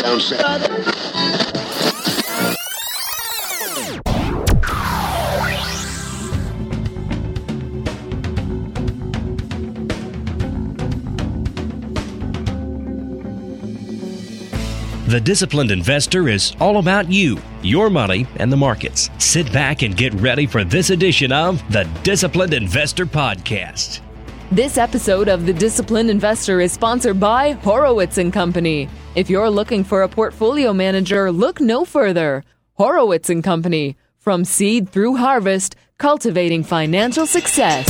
down south. The Disciplined Investor is all about you, your money, and the markets. Sit back and get ready for this edition of the Disciplined Investor Podcast. This episode of The Disciplined Investor is sponsored by Horowitz & Company. If you're looking for a portfolio manager, look no further. Horowitz & Company. From seed through harvest, cultivating financial success.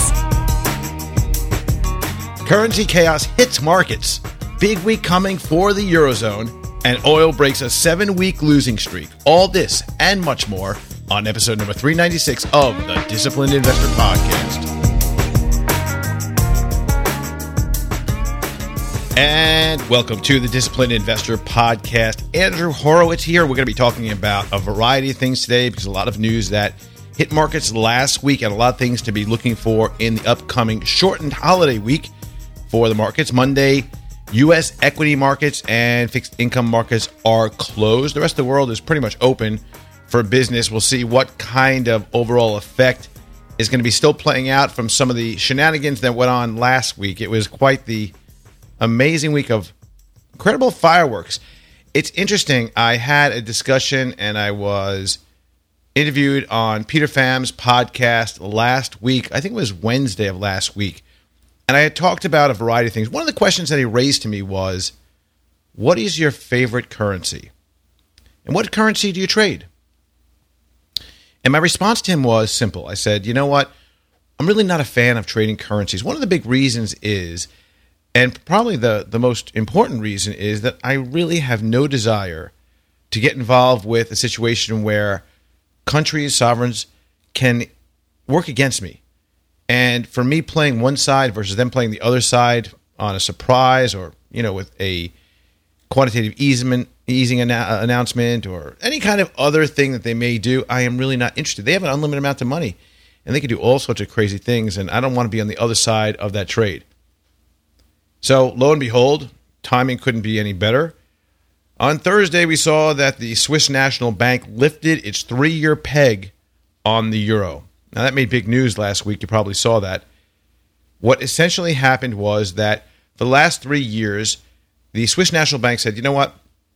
Currency chaos hits markets. Big week coming for the Eurozone. And oil breaks a 7-week losing streak. All this and much more on episode number 396 of the Disciplined Investor Podcast. And welcome to the Disciplined Investor Podcast. Andrew Horowitz here. We're going to be talking about a variety of things today because a lot of news that hit markets last week and a lot of things to be looking for in the upcoming shortened holiday week for the markets. Monday, U.S. equity markets and fixed income markets are closed. The rest of the world is pretty much open for business. We'll see what kind of overall effect is going to be still playing out from some of the shenanigans that went on last week. It was quite the amazing week of incredible fireworks. It's interesting. I had a discussion and I was interviewed on Peter Pham's podcast last week. I think it was Wednesday of last week. And I had talked about a variety of things. One of the questions that he raised to me was, what is your favorite currency? And what currency do you trade? And my response to him was simple. I said, you know what? I'm really not a fan of trading currencies. One of the big reasons is, and probably the most important reason is that I really have no desire to get involved with a situation where countries, sovereigns can work against me. And for me playing one side versus them playing the other side on a surprise or, with a quantitative easing announcement or any kind of other thing that they may do, I am really not interested. They have an unlimited amount of money and they can do all sorts of crazy things. And I don't want to be on the other side of that trade. So lo and behold, timing couldn't be any better. On Thursday, we saw that the Swiss National Bank lifted its 3-year peg on the euro. Now, that made big news last week. You probably saw that. What essentially happened was that for the last 3 years, the Swiss National Bank said, you know what?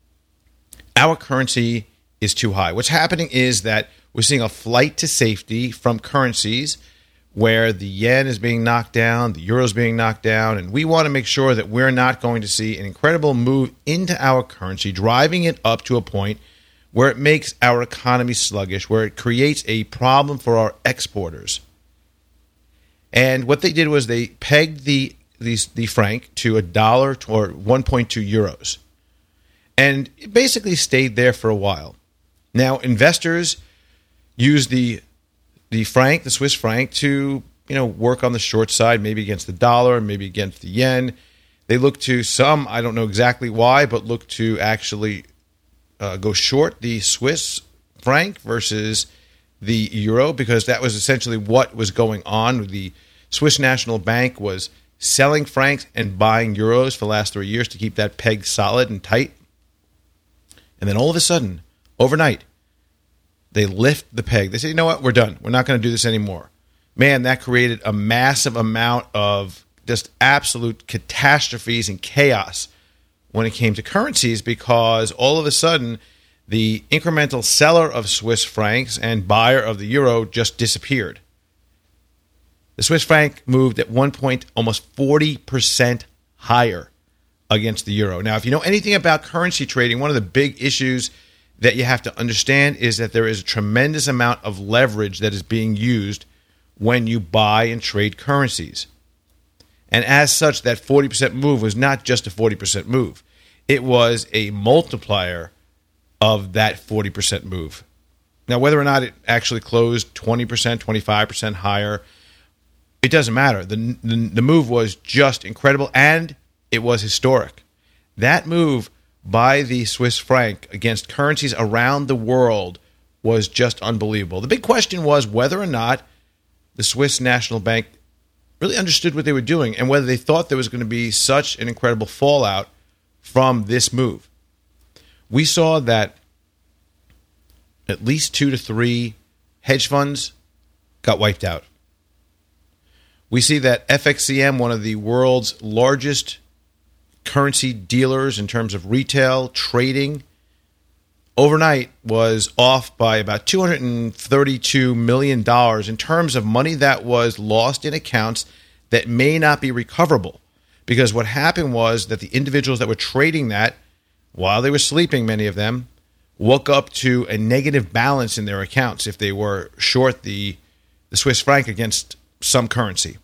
Our currency is too high. What's happening is that we're seeing a flight to safety from currencies where the yen is being knocked down, the euro is being knocked down, and we want to make sure that we're not going to see an incredible move into our currency, driving it up to a point where it makes our economy sluggish, where it creates a problem for our exporters. And what they did was they pegged the franc to $1 or 1.2 euros. And it basically stayed there for a while. Now, investors use the franc, the Swiss franc, to work on the short side, maybe against the dollar, maybe against the yen. They look to some, I don't know exactly why, but look to actually go short the Swiss franc versus the euro because that was essentially what was going on. The Swiss National Bank was selling francs and buying euros for the last 3 years to keep that peg solid and tight. And then all of a sudden, overnight, they lift the peg. They say, you know what, we're done. We're not going to do this anymore. Man, that created a massive amount of just absolute catastrophes and chaos when it came to currencies because all of a sudden the incremental seller of Swiss francs and buyer of the euro just disappeared. The Swiss franc moved at one point almost 40% higher against the euro. Now, if you know anything about currency trading, one of the big issues that you have to understand is that there is a tremendous amount of leverage that is being used when you buy and trade currencies. And as such, that 40% move was not just a 40% move. It was a multiplier of that 40% move. Now, whether or not it actually closed 20%, 25% higher, it doesn't matter. The move was just incredible, and it was historic. That move by the Swiss franc against currencies around the world was just unbelievable. The big question was whether or not the Swiss National Bank really understood what they were doing and whether they thought there was going to be such an incredible fallout from this move. we saw that at least 2 to 3 hedge funds got wiped out. We see that FXCM, one of the world's largest currency dealers in terms of retail trading, overnight was off by about $232 million in terms of money that was lost in accounts that may not be recoverable. Because what happened was that the individuals that were trading that, while they were sleeping, many of them, woke up to a negative balance in their accounts if they were short the Swiss franc against some currency.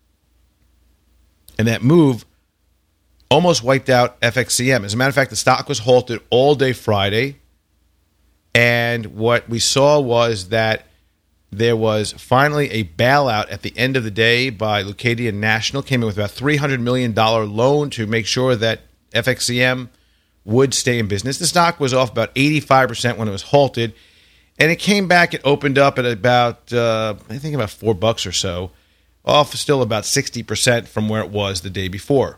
And that move almost wiped out FXCM. As a matter of fact, the stock was halted all day Friday. And what we saw was that there was finally a bailout at the end of the day by Leucadia National, came in with about $300 million loan to make sure that FXCM would stay in business. The stock was off about 85% when it was halted, and it came back. It opened up at about, I think about $4 or so, off still about 60% from where it was the day before.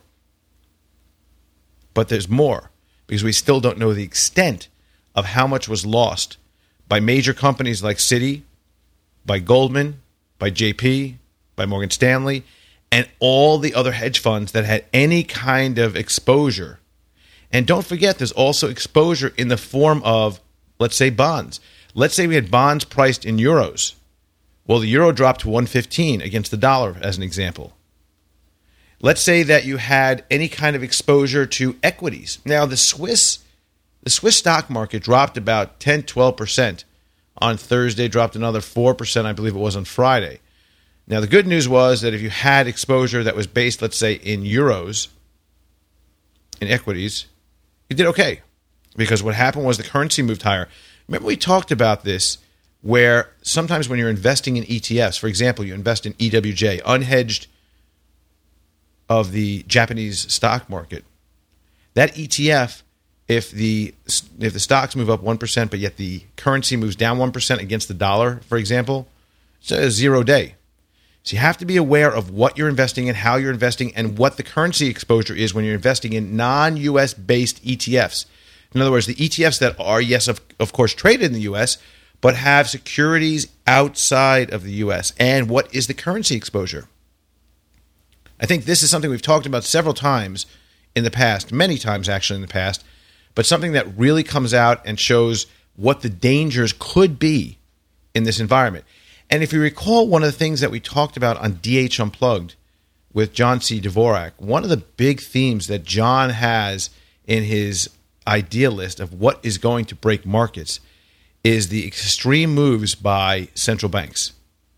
But there's more, because we still don't know the extent of how much was lost by major companies like Citi, by Goldman, by JP, by Morgan Stanley, and all the other hedge funds that had any kind of exposure. And don't forget, there's also exposure in the form of, let's say, bonds. Let's say we had bonds priced in euros. Well, the euro dropped to 115 against the dollar, as an example. Let's say that you had any kind of exposure to equities. Now, the Swiss stock market dropped about 10-12% on Thursday, dropped another 4%, I believe it was, on Friday. Now, the good news was that if you had exposure that was based, let's say, in euros, in equities, you did okay. Because what happened was the currency moved higher. Remember we talked about this, where sometimes when you're investing in ETFs, for example, you invest in EWJ, unhedged of the Japanese stock market, that ETF, if the stocks move up 1%, but yet the currency moves down 1% against the dollar, for example, it's a 0 day. So you have to be aware of what you're investing in, how you're investing, and what the currency exposure is when you're investing in non-U.S. based ETFs. In other words, the ETFs that are, yes, of course, traded in the U.S., but have securities outside of the U.S. And what is the currency exposure? I think this is something we've talked about several times in the past, many times actually in the past, but something that really comes out and shows what the dangers could be in this environment. And if you recall, one of the things that we talked about on DH Unplugged with John C. Dvorak, one of the big themes that John has in his idea list of what is going to break markets is the extreme moves by central banks.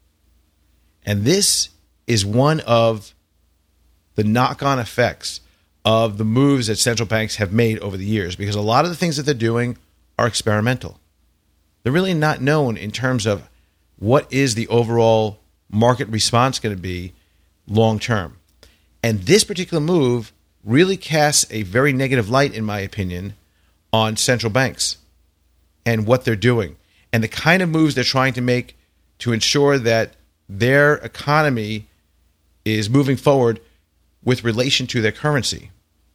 And this is one of the knock-on effects of the moves that central banks have made over the years, because a lot of the things that they're doing are experimental. They're really not known in terms of what is the overall market response going to be long term. And this particular move really casts a very negative light, in my opinion, on central banks and what they're doing and the kind of moves they're trying to make to ensure that their economy is moving forward with relation to their currency.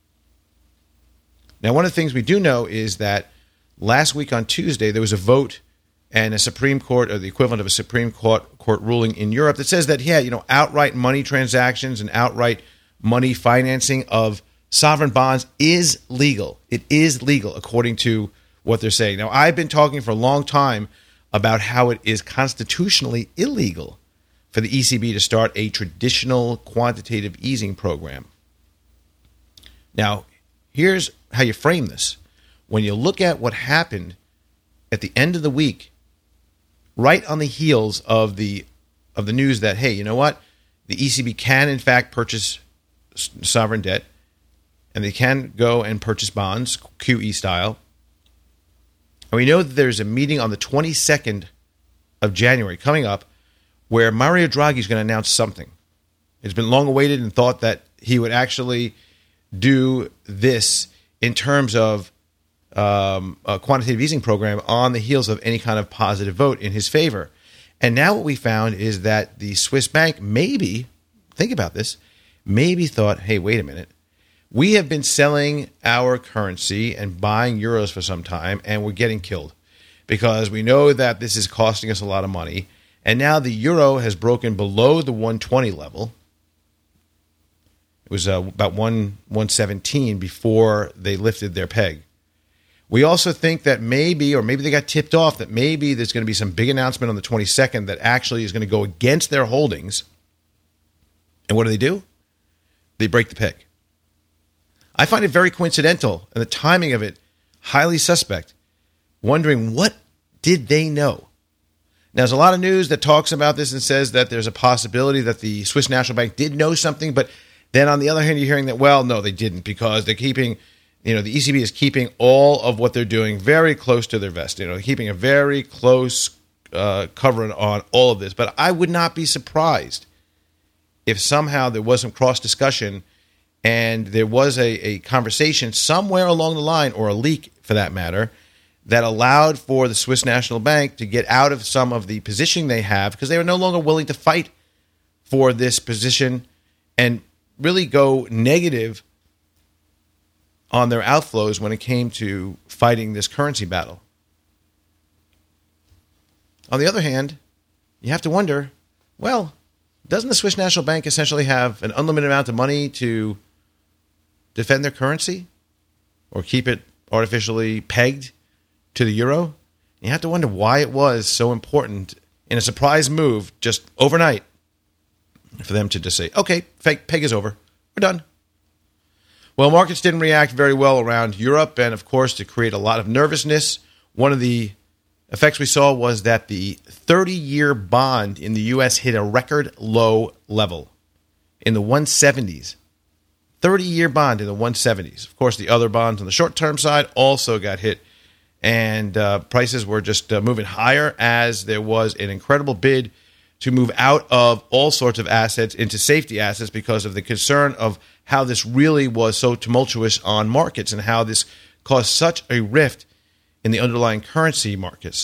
Now, one of the things we do know is that last week on Tuesday, there was a vote and a Supreme Court, or the equivalent of a Supreme Court ruling in Europe, that says that, outright money transactions and outright money financing of sovereign bonds is legal. It is legal, according to what they're saying. Now, I've been talking for a long time about how it is constitutionally illegal for the ECB to start a traditional quantitative easing program. Now, here's how you frame this. When you look at what happened at the end of the week, right on the heels of the news that, hey, you know what? The ECB can, in fact, purchase sovereign debt, and they can go and purchase bonds, QE style. And we know that there's a meeting on the 22nd of January coming up where Mario Draghi is going to announce something. It's been long awaited and thought that he would actually do this in terms of a quantitative easing program on the heels of any kind of positive vote in his favor. And now what we found is that the Swiss bank maybe, think about this, maybe thought, hey, wait a minute, We have been selling our currency and buying euros for some time, and we're getting killed because we know that this is costing us a lot of money. And now the euro has broken below the 120 level. It was about 117 before they lifted their peg. We also think that maybe they got tipped off that maybe there's going to be some big announcement on the 22nd that actually is going to go against their holdings. And what do? They break the peg. I find it very coincidental, and the timing of it highly suspect, wondering what did they know? Now, there's a lot of news that talks about this and says that there's a possibility that the Swiss National Bank did know something, but then on the other hand, you're hearing that, well, no, they didn't, because they're keeping, the ECB is keeping all of what they're doing very close to their vest, keeping a very close cover on all of this. But I would not be surprised if somehow there was some cross-discussion and there was a conversation somewhere along the line, or a leak for that matter, that allowed for the Swiss National Bank to get out of some of the position they have, because they were no longer willing to fight for this position and really go negative on their outflows when it came to fighting this currency battle. On the other hand, you have to wonder, well, doesn't the Swiss National Bank essentially have an unlimited amount of money to defend their currency or keep it artificially pegged to the euro? You have to wonder why it was so important in a surprise move just overnight for them to just say, okay, peg is over. We're done. Well, markets didn't react very well around Europe, and of course, to create a lot of nervousness, one of the effects we saw was that the 30-year bond in the U.S. hit a record low level in the 170s. 30-year bond in the 170s. Of course, the other bonds on the short-term side also got hit, and prices were just moving higher as there was an incredible bid to move out of all sorts of assets into safety assets because of the concern of how this really was so tumultuous on markets and how this caused such a rift in the underlying currency markets.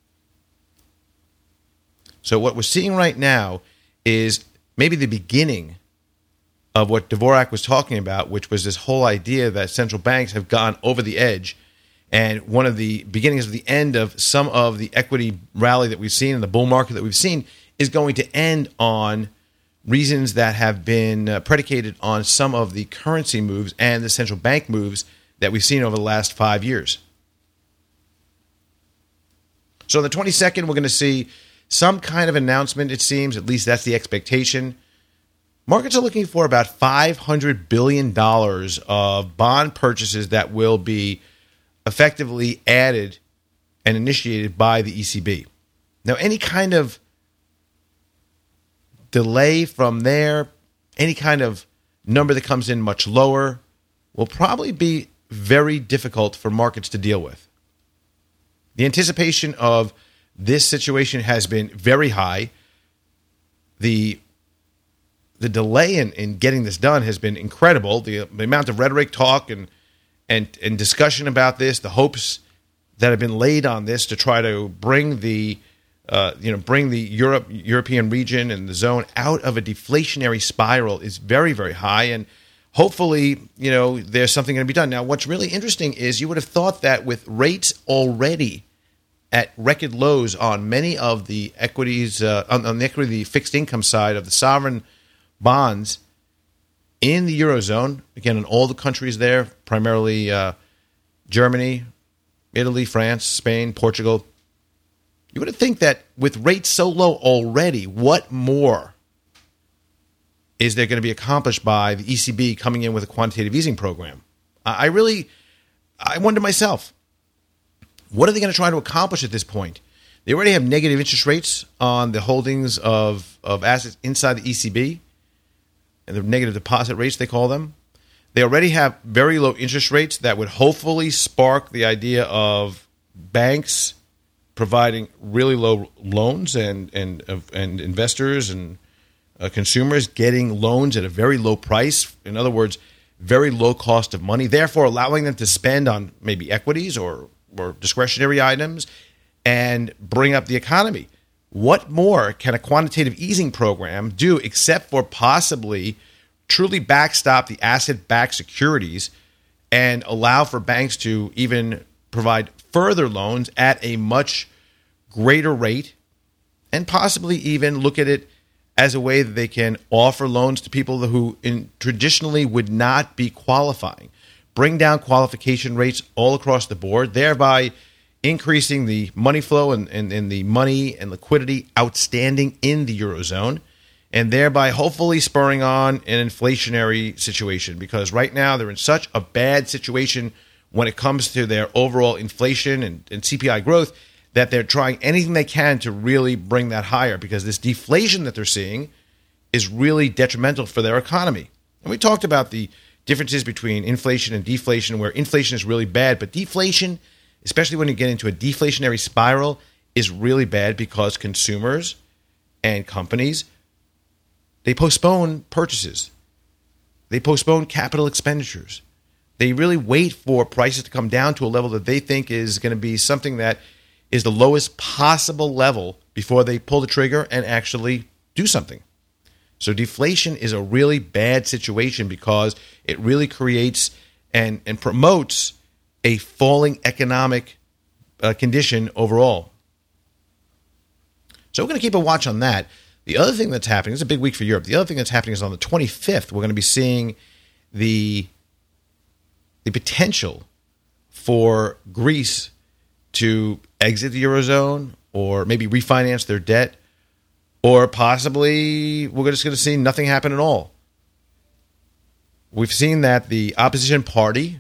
So what we're seeing right now is maybe the beginning of what Dvorak was talking about, which was this whole idea that central banks have gone over the edge. And one of the beginnings of the end of some of the equity rally that we've seen in the bull market that we've seen is going to end on reasons that have been predicated on some of the currency moves and the central bank moves that we've seen over the last 5 years. So on the 22nd, we're going to see some kind of announcement, it seems. At least that's the expectation. Markets are looking for about $500 billion of bond purchases that will be effectively added and initiated by the ECB. Now, any kind of delay from there, any kind of number that comes in much lower, will probably be very difficult for markets to deal with. The anticipation of this situation has been very high. The delay in getting this done has been incredible. The amount of rhetoric, talk, and discussion about this, the hopes that have been laid on this to try to bring the European region and the zone out of a deflationary spiral is very, very high. And hopefully, there's something going to be done. Now, what's really interesting is you would have thought that with rates already at record lows on many of the equities, on the fixed income side of the sovereign bonds in the Eurozone, again, in all the countries there, primarily Germany, Italy, France, Spain, Portugal, you would think that with rates so low already, what more is there going to be accomplished by the ECB coming in with a quantitative easing program? I wonder myself, what are they going to try to accomplish at this point? They already have negative interest rates on the holdings of assets inside the ECB, and the negative deposit rates, they call them. They already have very low interest rates that would hopefully spark the idea of banks providing really low loans and investors and consumers getting loans at a very low price. In other words, very low cost of money, therefore allowing them to spend on maybe equities or discretionary items and bring up the economy. What more can a quantitative easing program do except for possibly truly backstop the asset-backed securities and allow for banks to even provide further loans at a much greater rate, and possibly even look at it as a way that they can offer loans to people who traditionally would not be qualifying. Bring down qualification rates all across the board, thereby increasing the money flow and the money and liquidity outstanding in the Eurozone, and thereby hopefully spurring on an inflationary situation, because right now they're in such a bad situation when it comes to their overall inflation and CPI growth that they're trying anything they can to really bring that higher, because this deflation that they're seeing is really detrimental for their economy. And we talked about the differences between inflation and deflation, where inflation is really bad, but deflation, especially when you get into a deflationary spiral, is really bad because consumers and companies, they postpone purchases. They postpone capital expenditures. They really wait for prices to come down to a level that they think is going to be something that is the lowest possible level before they pull the trigger and actually do something. So deflation is a really bad situation because it really creates and promotes a falling economic condition overall. So we're going to keep a watch on that. The other thing that's happening, it's a big week for Europe. The other thing that's happening is on the 25th, we're going to be seeing the potential for Greece to exit the Eurozone or maybe refinance their debt, or possibly we're just going to see nothing happen at all. We've seen that the opposition party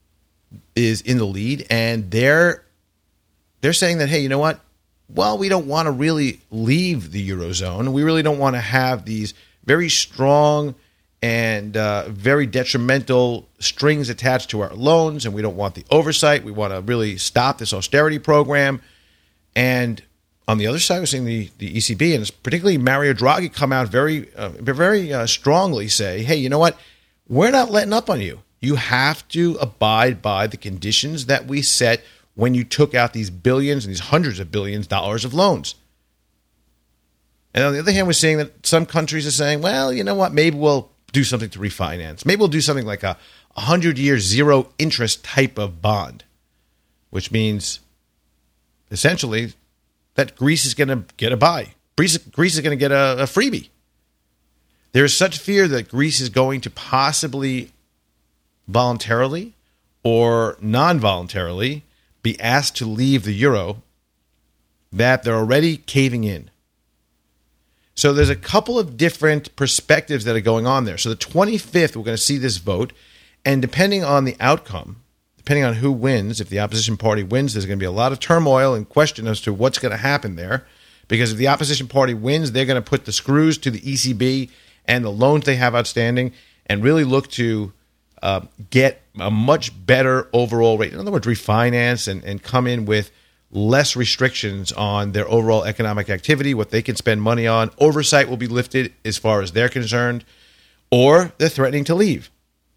is in the lead, and they're saying that, hey, you know what? Well, we don't want to really leave the Eurozone. We really don't want to have these very strong and very detrimental strings attached to our loans, and we don't want the oversight. We want to really stop this austerity program. And on the other side, we're seeing the ECB, and particularly Mario Draghi, come out very strongly say, hey, you know what? We're not letting up on you. You have to abide by the conditions that we set when you took out these billions and these hundreds of billions of dollars of loans. And on the other hand, we're seeing that some countries are saying, well, you know what? Maybe we'll do something to refinance. Maybe we'll do something like a 100-year zero interest type of bond, which means essentially that Greece is going to get a buy. Greece is going to get a freebie. There is such fear that Greece is going to possibly voluntarily or non-voluntarily be asked to leave the euro that they're already caving in. So there's a couple of different perspectives that are going on there. So the 25th, we're going to see this vote, and depending on the outcome, depending on who wins, if the opposition party wins, there's going to be a lot of turmoil and question as to what's going to happen there. Because if the opposition party wins, they're going to put the screws to the ECB and the loans they have outstanding and really look to get a much better overall rate. In other words, refinance and come in with less restrictions on their overall economic activity, what they can spend money on. Oversight will be lifted as far as they're concerned, or they're threatening to leave.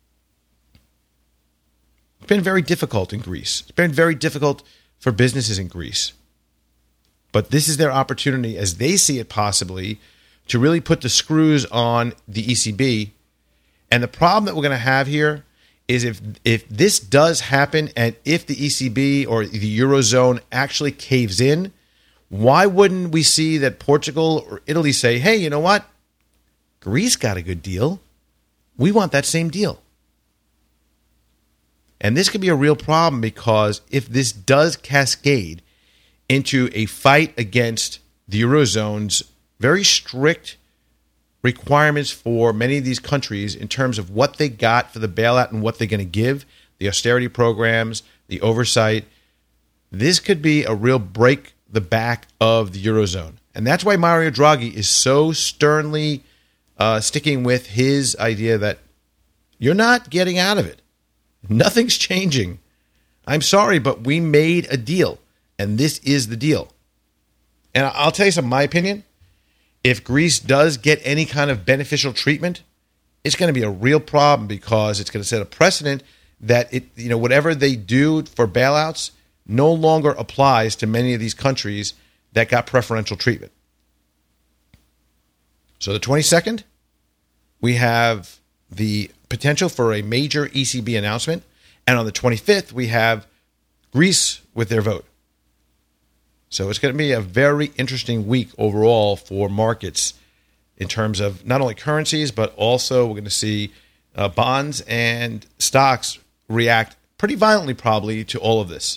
It's been very difficult in Greece. It's been very difficult for businesses in Greece. But this is their opportunity, as they see it possibly, to really put the screws on the ECB. And the problem that we're going to have here is if this does happen, and if the ECB or the Eurozone actually caves in, why wouldn't we see that Portugal or Italy say, hey, you know what? Greece got a good deal. We want that same deal. And this could be a real problem, because if this does cascade into a fight against the Eurozone's very strict requirements for many of these countries in terms of what they got for the bailout and what they're going to give, the austerity programs, the oversight, this could be a real break the back of the Eurozone. And that's why Mario Draghi is so sternly sticking with his idea that you're not getting out of it. Nothing's changing. I'm sorry, but we made a deal, and this is the deal. And I'll tell you something, my opinion, if Greece does get any kind of beneficial treatment, it's going to be a real problem, because it's going to set a precedent that whatever they do for bailouts no longer applies to many of these countries that got preferential treatment. So the 22nd, we have the potential for a major ECB announcement. And on the 25th, we have Greece with their vote. So it's going to be a very interesting week overall for markets in terms of not only currencies, but also we're going to see bonds and stocks react pretty violently probably to all of this.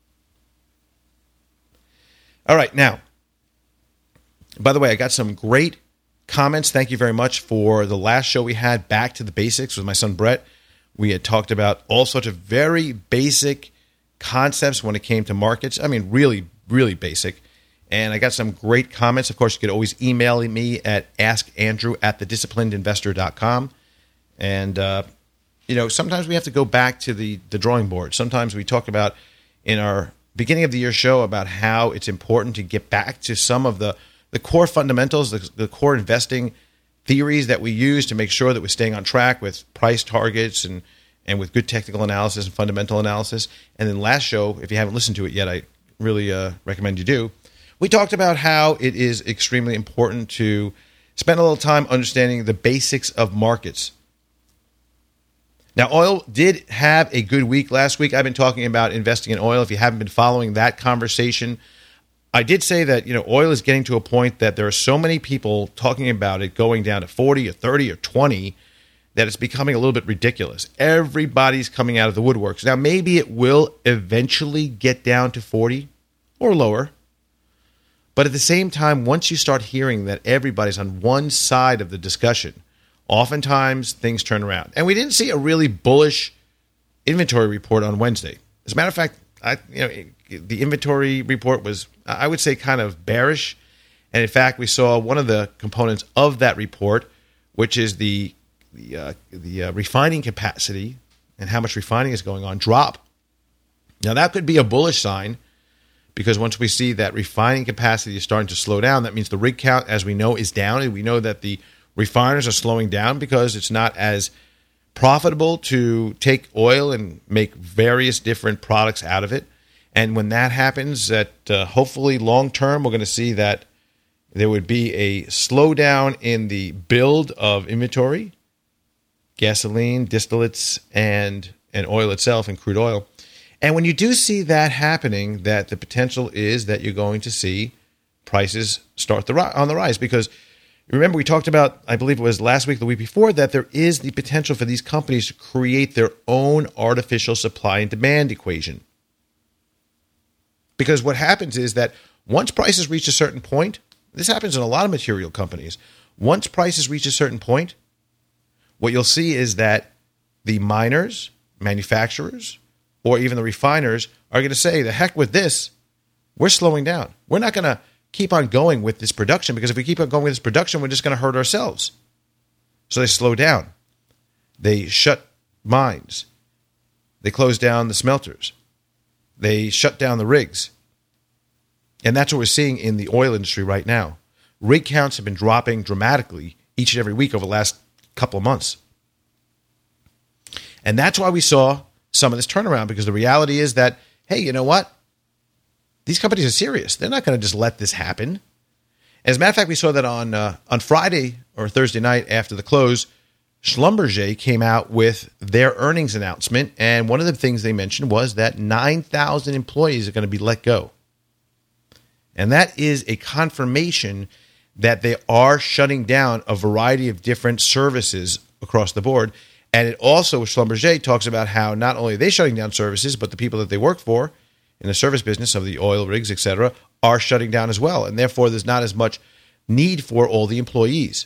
All right, now, by the way, I got some great comments. Thank you very much for the last show we had, Back to the Basics, with my son Brett. We had talked about all sorts of very basic concepts when it came to markets. I mean, really, really basic. And I got some great comments. Of course, you could always email me at askandrew@thedisciplinedinvestor.com. And, sometimes we have to go back to the drawing board. Sometimes we talk about in our beginning of the year show about how it's important to get back to some of the core fundamentals, the core investing theories that we use to make sure that we're staying on track with price targets and with good technical analysis and fundamental analysis. And then last show, if you haven't listened to it yet, I really recommend you do. We talked about how it is extremely important to spend a little time understanding the basics of markets. Now, oil did have a good week last week. I've been talking about investing in oil. If you haven't been following that conversation, I did say that oil is getting to a point that there are so many people talking about it going down to 40 or 30 or 20 that it's becoming a little bit ridiculous. Everybody's coming out of the woodworks. Now, maybe it will eventually get down to 40 or lower. But at the same time, once you start hearing that everybody's on one side of the discussion, oftentimes things turn around. And we didn't see a really bullish inventory report on Wednesday. As a matter of fact, the inventory report was, I would say, kind of bearish. And in fact, we saw one of the components of that report, which is the refining capacity and how much refining is going on, drop. Now, that could be a bullish sign because once we see that refining capacity is starting to slow down, that means the rig count, as we know, is down. And we know that the refiners are slowing down because it's not as profitable to take oil and make various different products out of it. And when that happens, that hopefully long term, we're going to see that there would be a slowdown in the build of inventory, gasoline, distillates, and oil itself, and crude oil. And when you do see that happening, that the potential is that you're going to see prices start on the rise. Because remember, we talked about, I believe it was last week, the week before, that there is the potential for these companies to create their own artificial supply and demand equation. Because what happens is that once prices reach a certain point, this happens in a lot of material companies, once prices reach a certain point, what you'll see is that the miners, manufacturers, or even the refiners are going to say, the heck with this, we're slowing down. We're not going to keep on going with this production because if we keep on going with this production, we're just going to hurt ourselves. So they slow down. They shut mines. They close down the smelters. They shut down the rigs. And that's what we're seeing in the oil industry right now. Rig counts have been dropping dramatically each and every week over the last couple of months. And that's why we saw some of this turnaround, because the reality is that, hey, you know what? These companies are serious. They're not going to just let this happen. As a matter of fact, we saw that on Friday or Thursday night after the close, Schlumberger came out with their earnings announcement, and one of the things they mentioned was that 9,000 employees are going to be let go. And that is a confirmation that they are shutting down a variety of different services across the board. And it also, Schlumberger talks about how not only are they shutting down services, but the people that they work for in the service business of the oil rigs, etc., are shutting down as well. And therefore, there's not as much need for all the employees.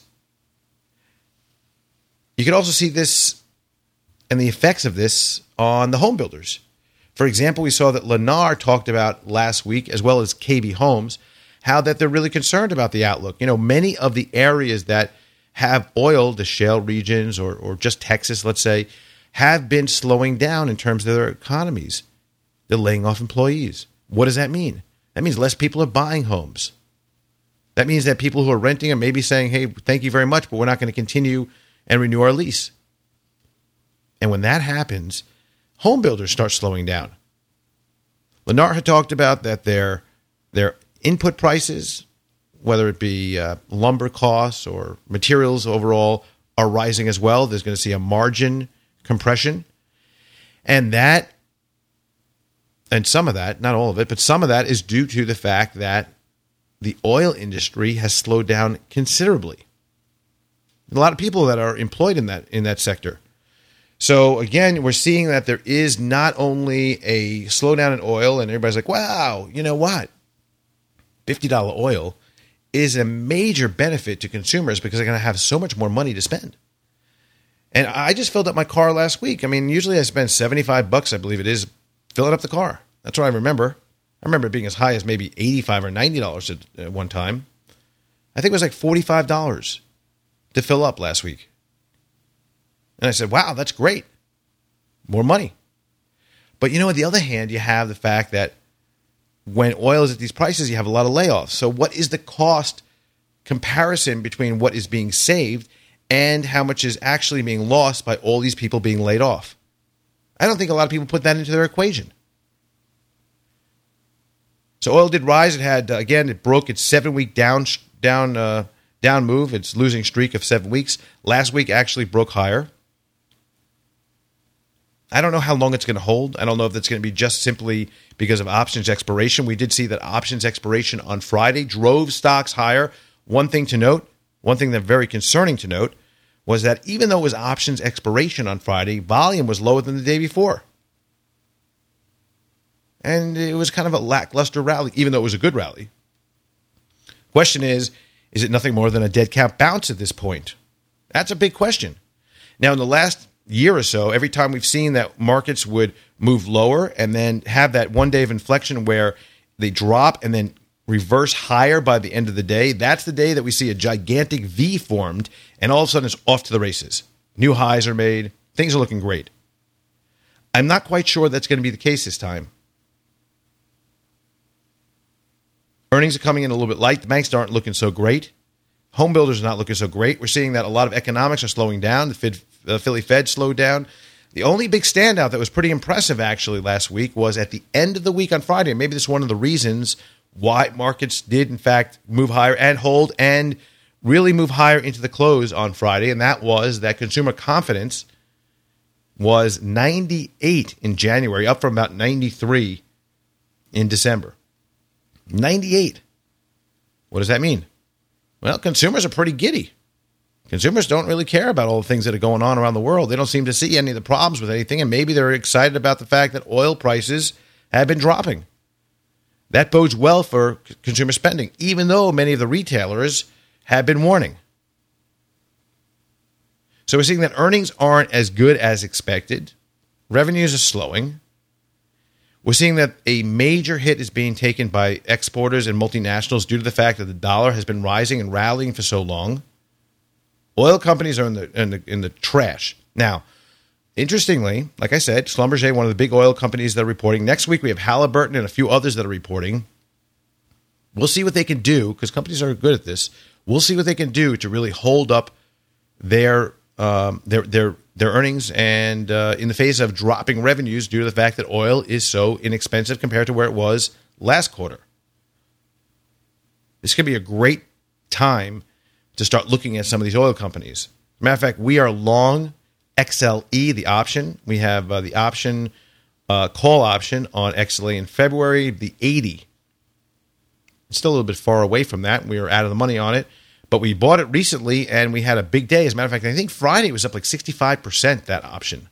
You can also see this and the effects of this on the home builders. For example, we saw that Lennar talked about last week, as well as KB Homes, how that they're really concerned about the outlook. Many of the areas that have oil, the shale regions or just Texas, let's say, have been slowing down in terms of their economies. They're laying off employees. What does that mean? That means less people are buying homes. That means that people who are renting are maybe saying, hey, thank you very much, but we're not going to continue and renew our lease. And when that happens, home builders start slowing down. Lennar had talked about that their input prices, whether it be lumber costs or materials overall, are rising as well. There's going to see a margin compression. And some of that, not all of it, but some of that is due to the fact that the oil industry has slowed down considerably. A lot of people that are employed in that sector. So again, we're seeing that there is not only a slowdown in oil, and everybody's like, wow, you know what? $50 oil is a major benefit to consumers because they're going to have so much more money to spend. And I just filled up my car last week. I mean, usually I spend $75, I believe it is, filling up the car. That's what I remember. I remember it being as high as maybe $85 or $90 at one time. I think it was like $45 to fill up last week. And I said, wow, that's great. More money. But on the other hand, you have the fact that when oil is at these prices, you have a lot of layoffs. So what is the cost comparison between what is being saved and how much is actually being lost by all these people being laid off? I don't think a lot of people put that into their equation. So oil did rise. It had, again, it broke its 7-week down move. Its losing streak of 7 weeks. Last week actually broke higher. I don't know how long it's going to hold. I don't know if that's going to be just simply because of options expiration. We did see that options expiration on Friday drove stocks higher. One thing that's very concerning to note, was that even though it was options expiration on Friday, volume was lower than the day before. And it was kind of a lackluster rally, even though it was a good rally. Question is it nothing more than a dead cat bounce at this point? That's a big question. Now, in the last year or so, every time we've seen that markets would move lower and then have that one day of inflection where they drop and then reverse higher by the end of the day, that's the day that we see a gigantic V formed, and all of a sudden it's off to the races. New highs are made. Things are looking great. I'm not quite sure that's going to be the case this time. Earnings are coming in a little bit light. The banks aren't looking so great. Home builders are not looking so great. We're seeing that a lot of economics are slowing down. The Philly Fed slowed down. The only big standout that was pretty impressive actually last week was at the end of the week on Friday. Maybe this is one of the reasons why markets did, in fact, move higher and hold and really move higher into the close on Friday, and that was that consumer confidence was 98 in January, up from about 93 in December. 98. What does that mean? Well, consumers are pretty giddy. Consumers don't really care about all the things that are going on around the world. They don't seem to see any of the problems with anything, and maybe they're excited about the fact that oil prices have been dropping. That bodes well for consumer spending, even though many of the retailers have been warning. So we're seeing that earnings aren't as good as expected. Revenues are slowing. We're seeing that a major hit is being taken by exporters and multinationals due to the fact that the dollar has been rising and rallying for so long. Oil companies are in the trash. Now, interestingly, like I said, Schlumberger, one of the big oil companies that are reporting. Next week we have Halliburton and a few others that are reporting. We'll see what they can do, because companies are good at this. We'll see what they can do to really hold up their earnings and in the face of dropping revenues due to the fact that oil is so inexpensive compared to where it was last quarter. This could be a great time to start looking at some of these oil companies. As a matter of fact, we are long XLE, the option. We have the option, call option on XLE in February, the 80. It's still a little bit far away from that. We were out of the money on it. But we bought it recently, and we had a big day. As a matter of fact, I think Friday was up like 65%, that option.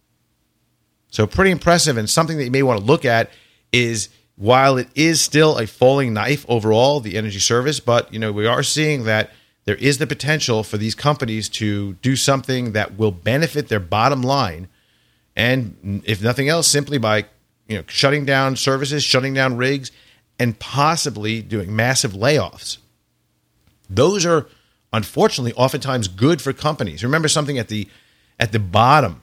So pretty impressive, and something that you may want to look at is, while it is still a falling knife overall, the energy service, but we are seeing that there is the potential for these companies to do something that will benefit their bottom line, and if nothing else, simply by shutting down services, shutting down rigs, and possibly doing massive layoffs. Those are, unfortunately, oftentimes good for companies. Remember something at the bottom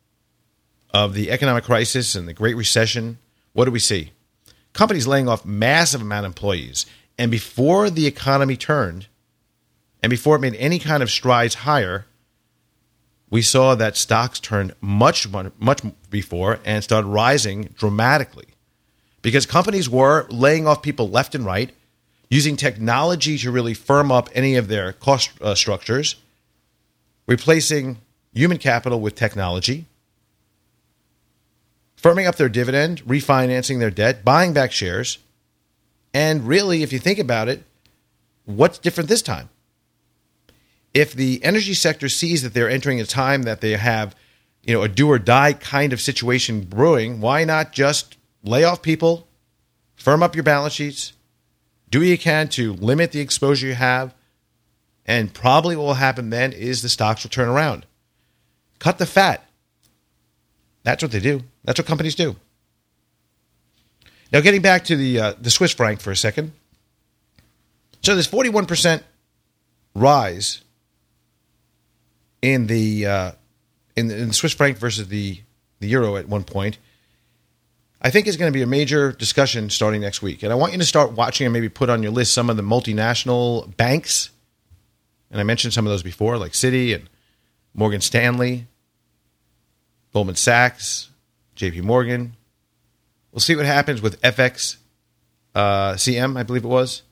of the economic crisis and the Great Recession, what do we see? Companies laying off massive amount of employees. And before the economy turned, and before it made any kind of strides higher, we saw that stocks turned much before and started rising dramatically. Because companies were laying off people left and right, using technology to really firm up any of their cost structures. replacing human capital with technology, firming up their dividend, refinancing their debt, buying back shares. And really, if you think about it, what's different this time? If the energy sector sees that they're entering a time that they have, a do or die kind of situation brewing, why not just lay off people, firm up your balance sheets, do what you can to limit the exposure you have, and probably what will happen then is the stocks will turn around. Cut the fat. That's what they do. That's what companies do. Now, getting back to the Swiss franc for a second. So this 41% rise in the Swiss franc versus the euro at one point, I think is going to be a major discussion starting next week. And I want you to start watching and maybe put on your list some of the multinational banks. And I mentioned some of those before, like Citi and Morgan Stanley, Goldman Sachs, JP Morgan. We'll see what happens with FX, CM, I believe it was,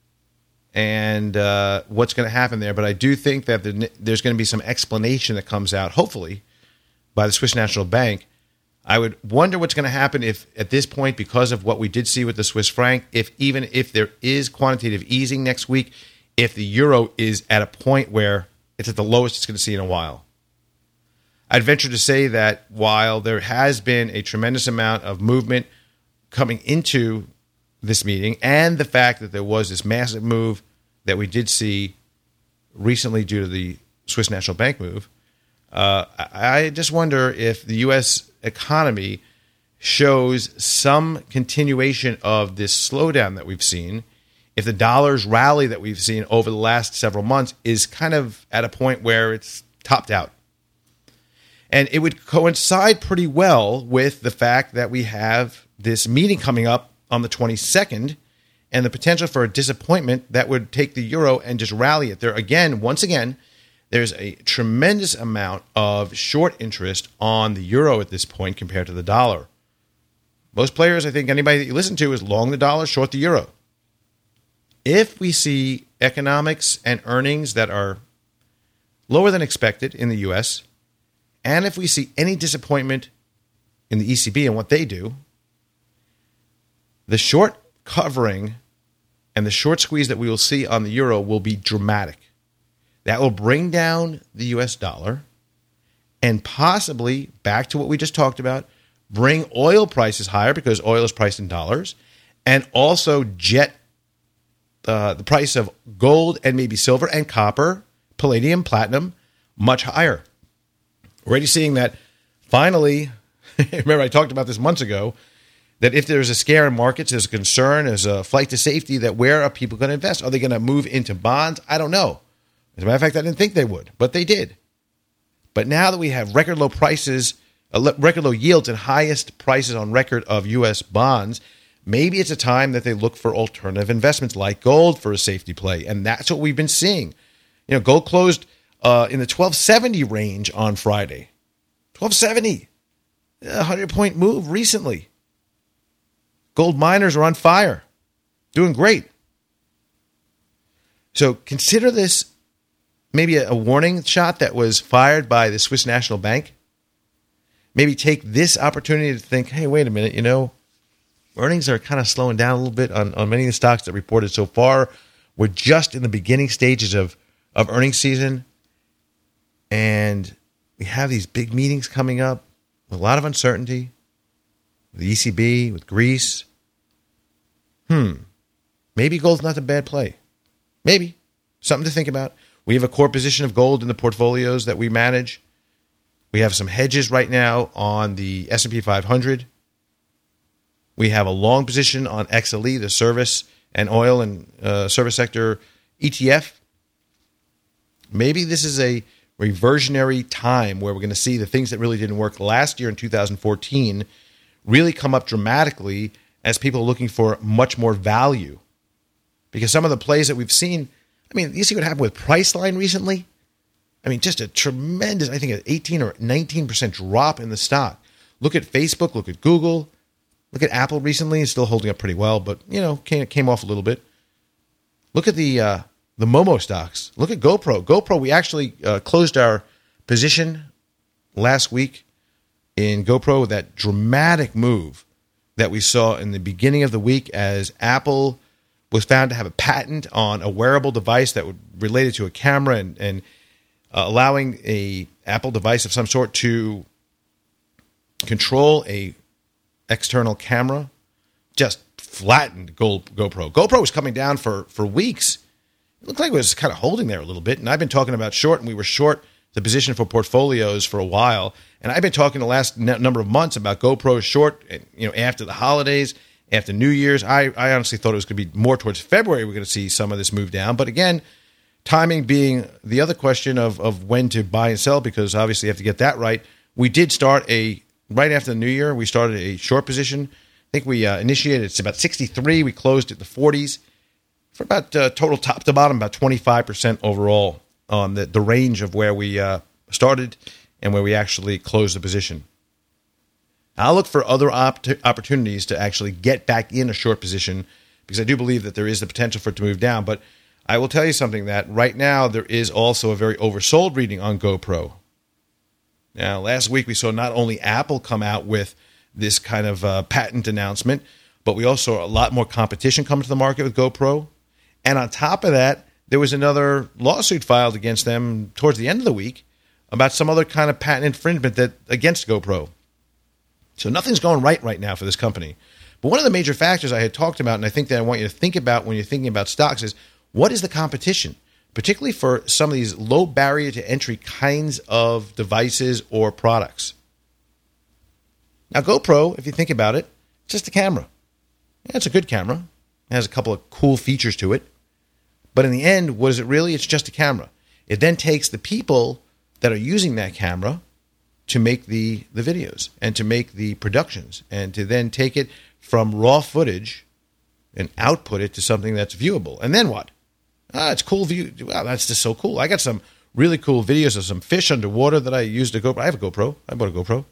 and what's going to happen there. But I do think that there's going to be some explanation that comes out, hopefully, by the Swiss National Bank. I would wonder what's going to happen if, at this point, because of what we did see with the Swiss franc, even if there is quantitative easing next week, if the euro is at a point where it's at the lowest it's going to see in a while. I'd venture to say that while there has been a tremendous amount of movement coming into this meeting, and the fact that there was this massive move that we did see recently due to the Swiss National Bank move, I just wonder if the U.S. economy shows some continuation of this slowdown that we've seen, if the dollar's rally that we've seen over the last several months is kind of at a point where it's topped out. And it would coincide pretty well with the fact that we have this meeting coming up on the 22nd and the potential for a disappointment that would take the euro and just rally it. There again, once again, there's a tremendous amount of short interest on the euro at this point compared to the dollar. Most players, I think anybody that you listen to, is long the dollar, short the euro. If we see economics and earnings that are lower than expected in the U.S., and if we see any disappointment in the ECB and what they do, the short covering and the short squeeze that we will see on the euro will be dramatic. That will bring down the U.S. dollar and possibly, back to what we just talked about, bring oil prices higher because oil is priced in dollars, and also jet the price of gold and maybe silver and copper, palladium, platinum, much higher. Already seeing that finally, remember I talked about this months ago, that if there's a scare in markets, there's a concern, there's a flight to safety, that where are people going to invest? Are they going to move into bonds? I don't know. As a matter of fact, I didn't think they would, but they did. But now that we have record low prices, record low yields and highest prices on record of U.S. bonds, maybe it's a time that they look for alternative investments like gold for a safety play. And that's what we've been seeing. Gold closed in the 1270 range on Friday. 1270, a 100-point move recently. Gold miners are on fire, doing great. So consider this maybe a warning shot that was fired by the Swiss National Bank. Maybe take this opportunity to think, hey, wait a minute, earnings are kind of slowing down a little bit on many of the stocks that reported so far. We're just in the beginning stages of earnings season. And we have these big meetings coming up with a lot of uncertainty. The ECB, with Greece. Maybe gold's not a bad play. Maybe. Something to think about. We have a core position of gold in the portfolios that we manage. We have some hedges right now on the S&P 500. We have a long position on XLE, the service and oil and service sector ETF. Maybe this is a reversionary time where we're going to see the things that really didn't work last year in 2014 really come up dramatically as people are looking for much more value. Because some of the plays that we've seen, you see what happened with Priceline recently? Just a tremendous, I think, an 18 or 19% drop in the stock. Look at Facebook, look at Google, look at Apple recently. It's still holding up pretty well, but, came off a little bit. Look at the Momo stocks. Look at GoPro. GoPro, we actually closed our position last week in GoPro, that dramatic move that we saw in the beginning of the week as Apple was found to have a patent on a wearable device that would related to a camera and allowing a Apple device of some sort to control a external camera, just flattened GoPro. GoPro was coming down for weeks. It looked like it was kind of holding there a little bit. And I've been talking about short, and we were short the position for portfolios for a while. And I've been talking the last number of months about GoPro short, after the holidays, after New Year's. I honestly thought it was going to be more towards February we're going to see some of this move down. But again, timing being the other question of when to buy and sell, because obviously you have to get that right. We did start right after the New Year, we started a short position. I think we initiated, it's about 63. We closed at the 40s for about total top to bottom, about 25% overall on the range of where we started and where we actually closed the position. I'll look for other opportunities to actually get back in a short position because I do believe that there is the potential for it to move down. But I will tell you something, that right now there is also a very oversold reading on GoPro. Now, last week we saw not only Apple come out with this kind of patent announcement, but we also saw a lot more competition come to the market with GoPro. And on top of that, there was another lawsuit filed against them towards the end of the week about some other kind of patent infringement against GoPro. So nothing's going right now for this company. But one of the major factors I had talked about, and I think that I want you to think about when you're thinking about stocks, is what is the competition, particularly for some of these low barrier to entry kinds of devices or products. Now, GoPro, if you think about it, it's just a camera. Yeah, it's a good camera. It has a couple of cool features to it. But in the end, what is it really? It's just a camera. It then takes the people that are using that camera to make the videos and to make the productions and to then take it from raw footage and output it to something that's viewable. And then what? It's cool view. Wow, that's just so cool. I got some really cool videos of some fish underwater that I used a GoPro. I have a GoPro. I bought a GoPro.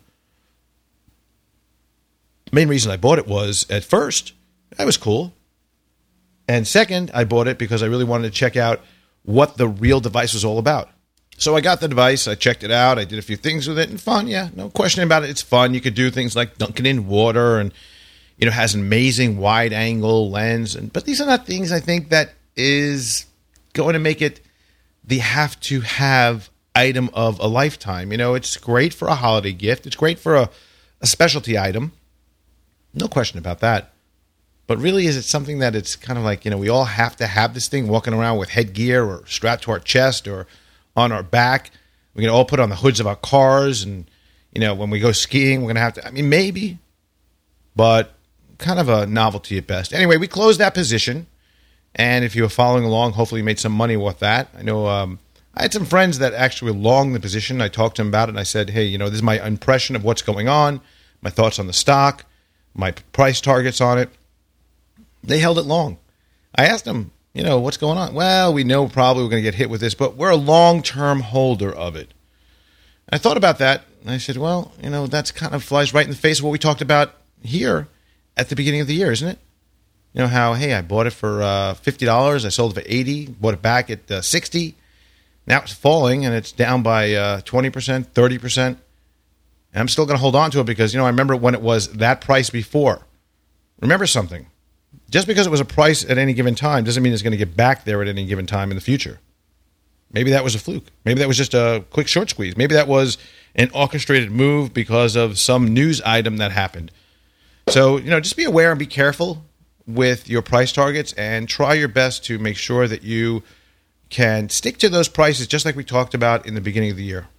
The main reason I bought it was, at first, that was cool. And second, I bought it because I really wanted to check out what the real device was all about. So I got the device, I checked it out, I did a few things with it, and fun, yeah, no question about it. It's fun. You could do things like dunk it in water, and has an amazing wide-angle lens. But these are not things I think that is going to make it the have-to-have item of a lifetime. It's great for a holiday gift. It's great for a specialty item. No question about that. But really, is it something that it's kind of like, we all have to have this thing walking around with headgear or strapped to our chest or on our back? We're going to all put on the hoods of our cars, and, when we go skiing, we're going to have to, maybe, but kind of a novelty at best. Anyway, we closed that position, and if you were following along, hopefully you made some money with that. I know I had some friends that actually longed the position. I talked to them about it, and I said, hey, this is my impression of what's going on, my thoughts on the stock, my price targets on it. They held it long. I asked them, what's going on? Well, we know probably we're going to get hit with this, but we're a long-term holder of it. And I thought about that, and I said, well, that's kind of flies right in the face of what we talked about here at the beginning of the year, isn't it? How, hey, I bought it for $50, I sold it for $80, bought it back at $60. Now it's falling, and it's down by 20%, 30%. And I'm still going to hold on to it because, I remember when it was that price before. Remember something. Just because it was a price at any given time doesn't mean it's going to get back there at any given time in the future. Maybe that was a fluke. Maybe that was just a quick short squeeze. Maybe that was an orchestrated move because of some news item that happened. So, just be aware and be careful with your price targets and try your best to make sure that you can stick to those prices just like we talked about in the beginning of the year.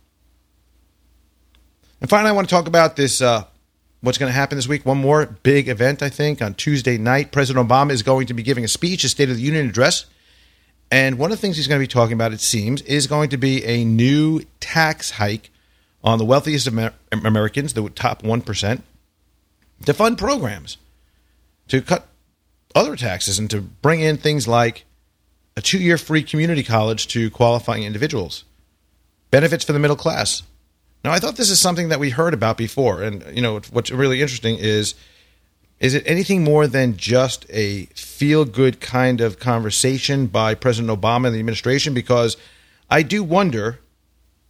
And finally, I want to talk about this what's going to happen this week. One more big event, I think, on Tuesday night. President Obama is going to be giving a speech, a State of the Union address. And one of the things he's going to be talking about, it seems, is going to be a new tax hike on the wealthiest Americans, the top 1%, to fund programs, to cut other taxes, and to bring in things like a 2-year free community college to qualifying individuals, benefits for the middle class. Now, I thought this is something that we heard about before, and what's really interesting is it anything more than just a feel-good kind of conversation by President Obama and the administration? Because I do wonder,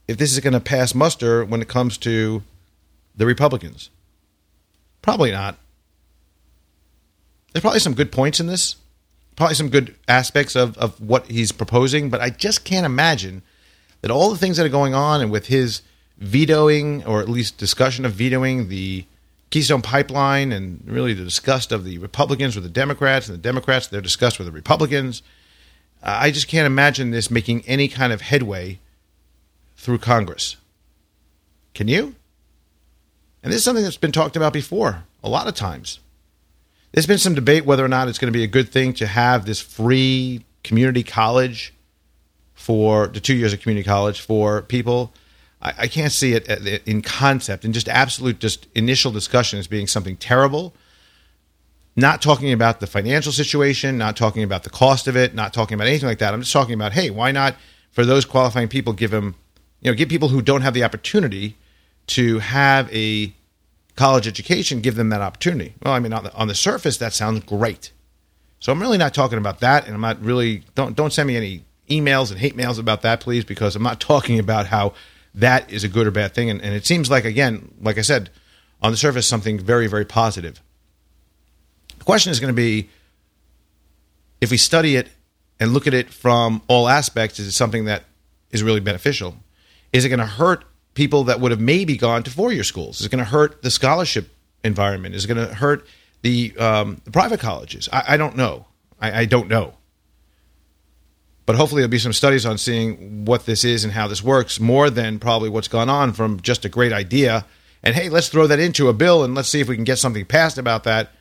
if this is going to pass muster when it comes to the Republicans. Probably not. There's probably some good points in this, probably some good aspects of what he's proposing, but I just can't imagine that all the things that are going on, and with his vetoing, or at least discussion of vetoing the Keystone Pipeline, and really the disgust of the Republicans with the Democrats, and the Democrats, their disgust with the Republicans, I just can't imagine this making any kind of headway through Congress. Can you? And this is something that's been talked about before a lot of times. There's been some debate whether or not it's going to be a good thing to have this free community college for the 2 years of community college for people. I can't see it in concept, in just absolute just initial discussion, as being something terrible. Not talking about the financial situation, not talking about the cost of it, not talking about anything like that. I'm just talking about, hey, why not, for those qualifying people, give people who don't have the opportunity to have a college education, give them that opportunity. Well, I mean, on the surface, that sounds great. So I'm really not talking about that, and I'm not really, don't send me any emails and hate mails about that, please, because I'm not talking about how that is a good or bad thing. And it seems like, again, like I said, on the surface, something very, very positive. The question is going to be, if we study it and look at it from all aspects, is it something that is really beneficial? Is it going to hurt people that would have maybe gone to four-year schools? Is it going to hurt the scholarship environment? Is it going to hurt the private colleges? I don't know. I don't know. But hopefully there'll be some studies on seeing what this is and how this works, more than probably what's gone on from just a great idea. And, hey, let's throw that into a bill and let's see if we can get something passed about that.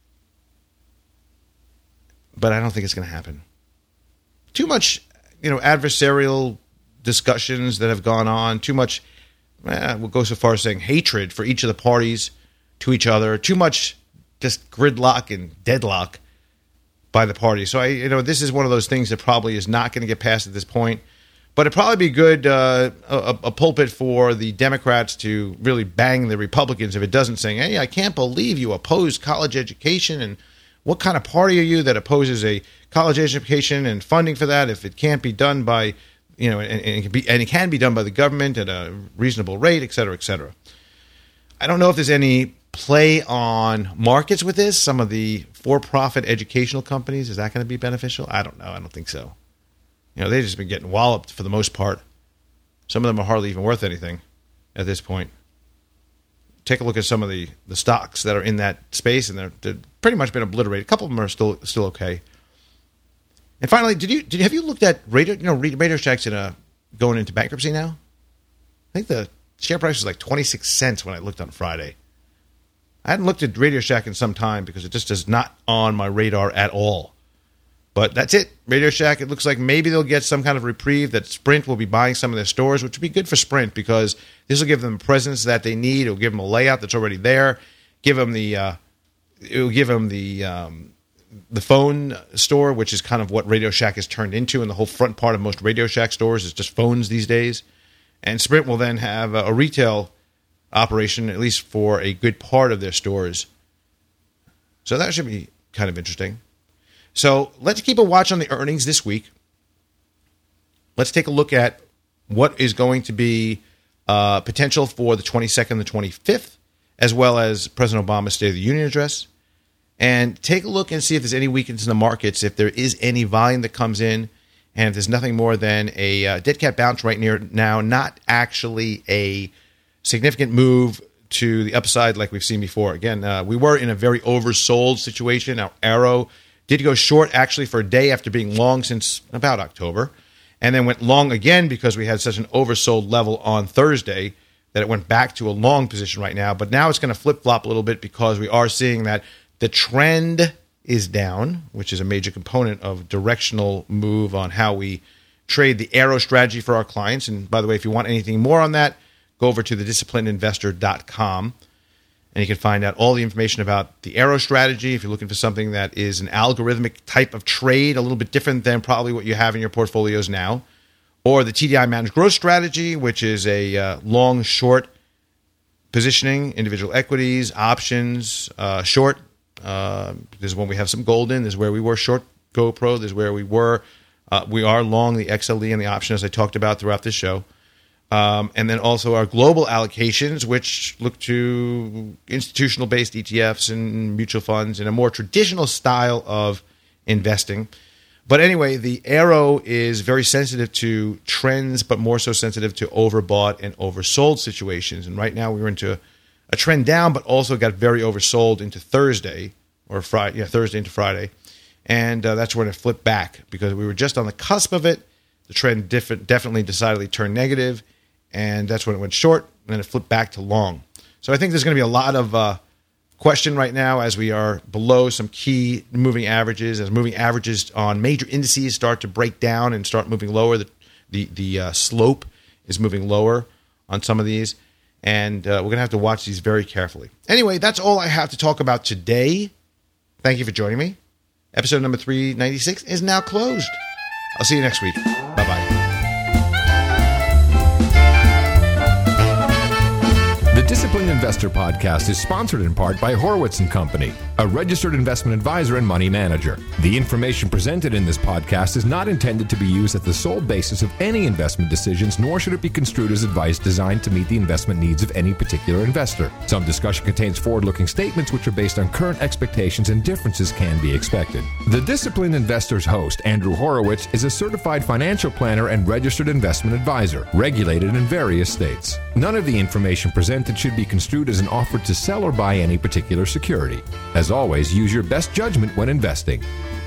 But I don't think it's going to happen. Too much, adversarial discussions that have gone on. Too much, we'll go so far as saying hatred for each of the parties to each other. Too much just gridlock and deadlock by the party. So this is one of those things that probably is not going to get passed at this point. But it'd probably be good, a pulpit for the Democrats to really bang the Republicans if it doesn't, saying, hey, I can't believe you oppose college education, and what kind of party are you that opposes a college education and funding for that if it can't be done by, and it can be done by the government at a reasonable rate, et cetera, et cetera. I don't know if there's any play on markets with this. Some of the for-profit educational companies, is that going to be beneficial? I don't know. I don't think so. They've just been getting walloped for the most part. Some of them are hardly even worth anything at this point. Take a look at some of the stocks that are in that space, and they're pretty much been obliterated. A couple of them are still okay. And finally, have you looked at Radio Shack's going into bankruptcy now? I think the share price was like 26 cents when I looked on Friday. I hadn't looked at Radio Shack in some time because it just is not on my radar at all. But that's it. Radio Shack, it looks like maybe they'll get some kind of reprieve, that Sprint will be buying some of their stores, which would be good for Sprint because this will give them a presence that they need. It will give them a layout that's already there. It will give them the phone store, which is kind of what Radio Shack has turned into, and the whole front part of most Radio Shack stores is just phones these days. And Sprint will then have a retail operation, at least for a good part of their stores. So that should be kind of interesting. So let's keep a watch on the earnings this week. Let's take a look at what is going to be potential for the 22nd and the 25th, as well as President Obama's State of the Union address. And take a look and see if there's any weakness in the markets, if there is any volume that comes in, and if there's nothing more than a dead cat bounce right near now, not actually a significant move to the upside like we've seen before. Again, we were in a very oversold situation. Our Arrow did go short actually for a day after being long since about October, and then went long again because we had such an oversold level on Thursday that it went back to a long position right now. But now it's going to flip-flop a little bit because we are seeing that the trend is down, which is a major component of directional move on how we trade the Arrow strategy for our clients. And by the way, if you want anything more on that, go over to thedisciplinedinvestor.com. And you can find out all the information about the Arrow strategy if you're looking for something that is an algorithmic type of trade, a little bit different than probably what you have in your portfolios now. Or the TDI Managed Growth strategy, which is a long-short positioning, individual equities, options, short. This is when we have some gold in. This is where we were short GoPro. This is where we are long the XLE and the option, as I talked about throughout this show. And then also our global allocations, which look to institutional-based ETFs and mutual funds and a more traditional style of investing. But anyway, the arrow is very sensitive to trends, but more so sensitive to overbought and oversold situations. And right now we're into a trend down, but also got very oversold into Thursday or Friday. Yeah, Thursday into Friday. And that's when it flipped back because we were just on the cusp of it. The trend definitely decidedly turned negative. And that's when it went short, and then it flipped back to long. So I think there's going to be a lot of question right now as we are below some key moving averages. As moving averages on major indices start to break down and start moving lower, the slope is moving lower on some of these. And we're going to have to watch these very carefully. Anyway, that's all I have to talk about today. Thank you for joining me. Episode number 396 is now closed. I'll see you next week. Bye-bye. The Disciplined Investor Podcast is sponsored in part by Horowitz & Company, a registered investment advisor and money manager. The information presented in this podcast is not intended to be used as the sole basis of any investment decisions, nor should it be construed as advice designed to meet the investment needs of any particular investor. Some discussion contains forward-looking statements which are based on current expectations, and differences can be expected. The Disciplined Investor's host, Andrew Horowitz, is a certified financial planner and registered investment advisor, regulated in various states. None of the information presented should be construed as an offer to sell or buy any particular security. As always, use your best judgment when investing.